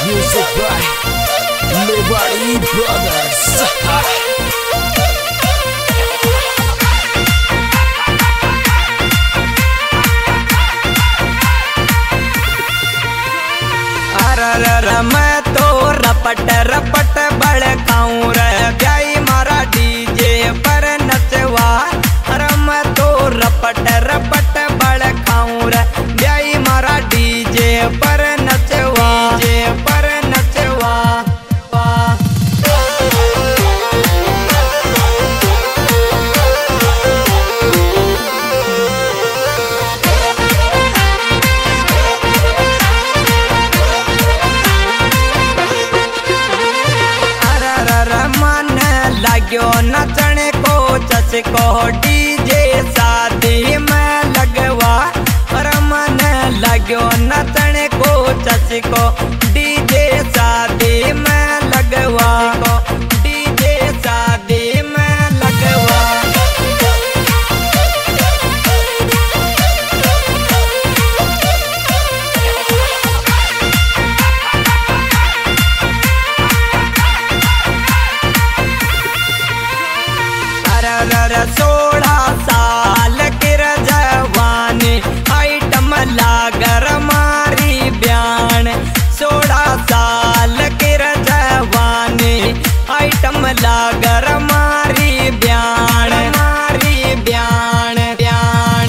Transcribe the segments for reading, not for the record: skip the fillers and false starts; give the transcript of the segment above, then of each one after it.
Music by Mewari Brothers. मैं तो रपट रपट बड़काऊं रे ब्याई मारा डीजे पर नचवा। अरे मैं तो रपट रपट बड़काऊं रे ब्याई मारा डीजे पर नचवा, डीजे पर नचवा। लाग्यो नचने को चस्को डीजे शादी में लगवा। और मन लाग्यो नचने को चस्को डीजे शादी में लगवा, डीजे शादी में लगवा। सोलह साल की जवानी आइटम लागर मारी ब्यान। 16 साल की जवानी आइटम लागर मारी ब्यान, मारी ब्यान ब्यान।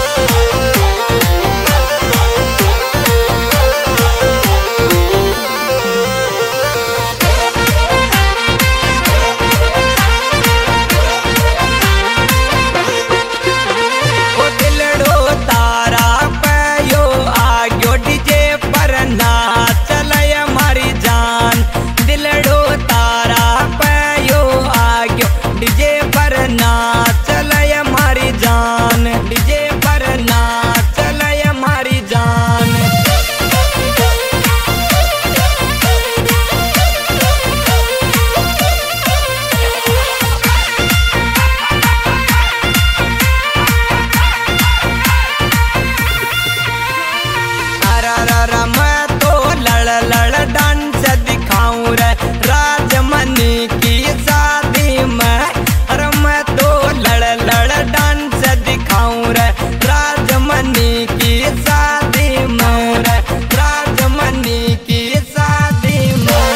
मैं तो लड़ डांस दिखाऊं रे राजमनी की शादी में। अरे मैं तो लड़ डांस दिखाऊं रे राजमनी की शादी में, रे राजमनी की शादी में।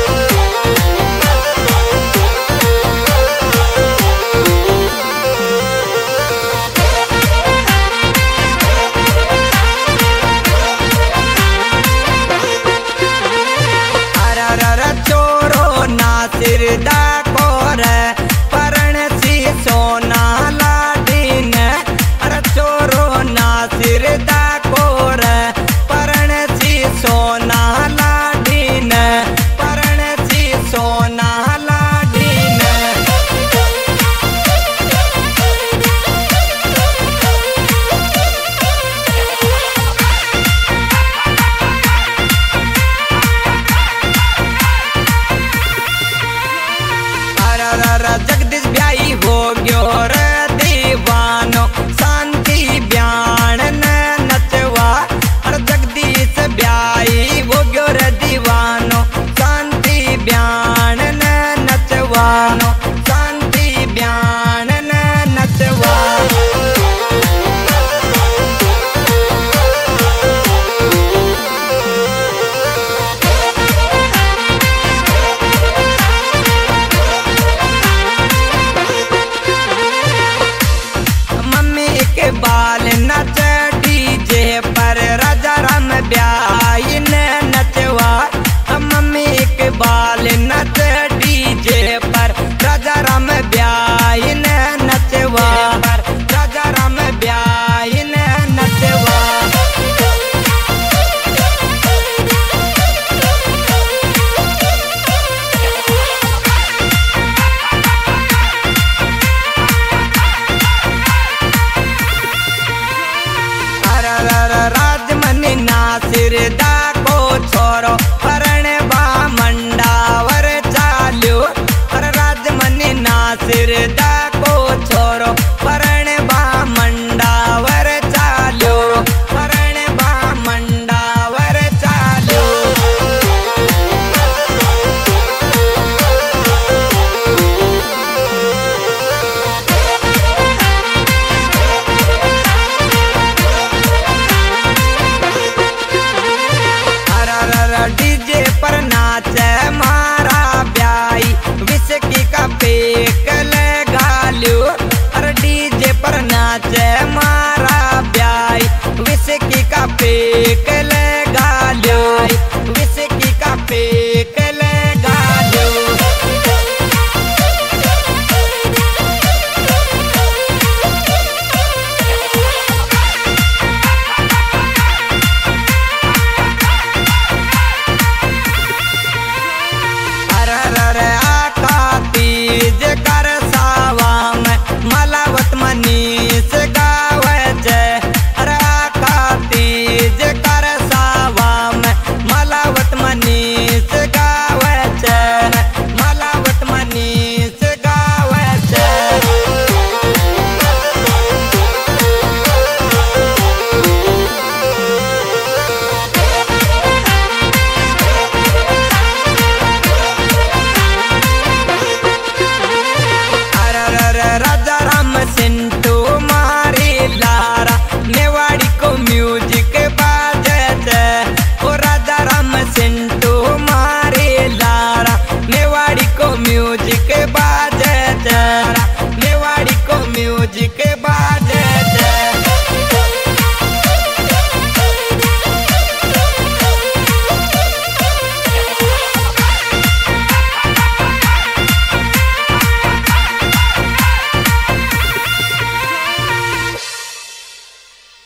सिरदा को रे परण सी सोना लाडीन। अरे चोरो ना सिरदा को रे परण सी सोना लाडीन, परण सी सोना लाडीन। जगदीश ब्याई हो गयो रे दीवानो शांति ब्यान ने नचवा। और जगदीश ब्याई हो गयो रे दीवानो शांति ब्यान ने नचवा, शांति ब्यान ने नचवा। बाल नच डीजे पर राजा राम ब्याई ने नचवा। मम्मी के बाल नच डीजे पर राजा राम ब्याई ने नचवा, राजा राम ब्याई ने नचवा। राजमनी ना सिरदा को छोरो